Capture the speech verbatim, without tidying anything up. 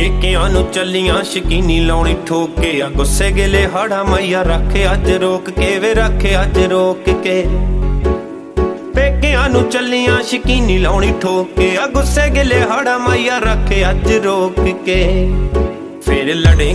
ਪੇਕਿਆਂ ਨੂੰ ਚੱਲੀਆਂ ਸ਼ਕੀਨੀ ਲਾਉਣੀ ਠੋਕ ਕੇ ਆ ਗੁੱਸੇ ਗਿਲੇ ਹਾੜਾ ਮਈਆ ਰੱਖੇ ਅੱਜ ਰੋਕ ਕੇ ਵੇ ਰੱਖੇ ਅੱਜ ਰੋਕ ਕੇ ਪੇਕਿਆਂ ਨੂੰ ਚੱਲੀਆਂ ਸ਼ਕੀਨੀ ਲਾਉਣੀ ਠੋਕ ਕੇ ਆ ਗੁੱਸੇ ਗਿਲੇ ਹਾੜਾ ਮਈਆ ਰੱਖੇ ਅੱਜ ਰੋਕ ਕੇ ਫਿਰ ਲੜੇ